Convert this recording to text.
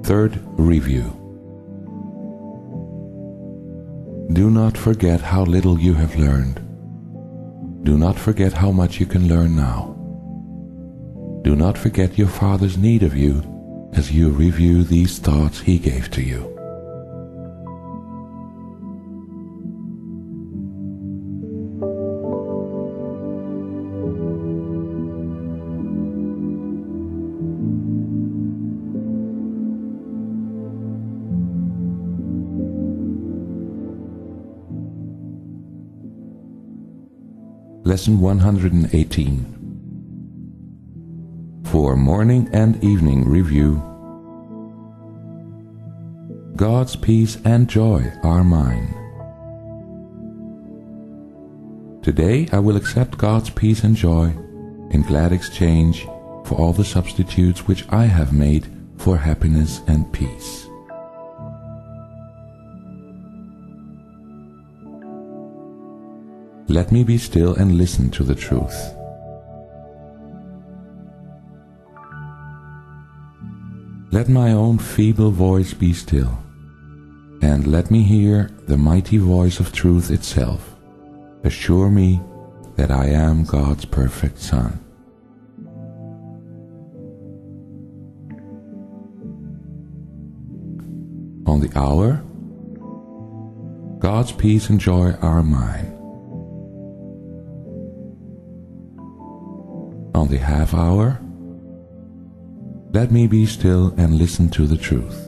Third review. Do not forget how little you have learned. Do not forget how much you can learn now. Do not forget your Father's need of you as you review these thoughts He gave to you. Lesson 118. For morning and evening review. God's peace and joy are mine. Today I will accept God's peace and joy in glad exchange for all the substitutes which I have made for happiness and peace. Let me be still and listen to the truth. Let my own feeble voice be still, and let me hear the mighty voice of truth itself. Assure me that I am God's perfect Son. On the hour, God's peace and joy are mine. On the half hour, let me be still and listen to the truth.